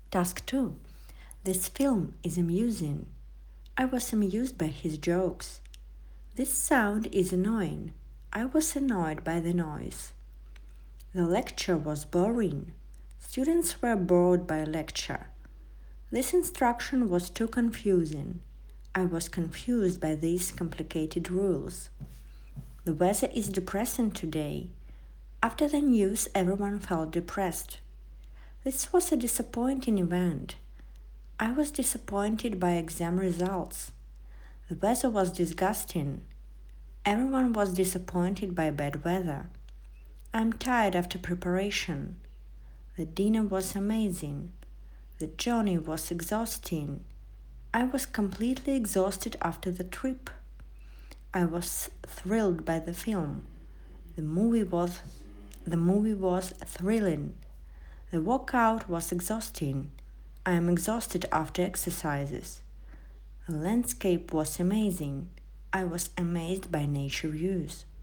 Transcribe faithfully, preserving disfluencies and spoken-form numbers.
Task two. This film is amusing. I was amused by his jokes. This sound is annoying. I was annoyed by the noise. The lecture was boring. Students were bored by lecture. This instruction was too confusing. I was confused by these complicated rules. The weather is depressing today. After the news, everyone felt depressed. This was a disappointing event. I was disappointed by exam results. The weather was disgusting. Everyone was disappointed by bad weather. I'm tired after preparation. The dinner was amazing. The journey was exhausting. I was completely exhausted after the trip. I was thrilled by the film. The movie was the movie was thrilling. The workout was exhausting. I am exhausted after exercises. The landscape was amazing. I was amazed by nature views.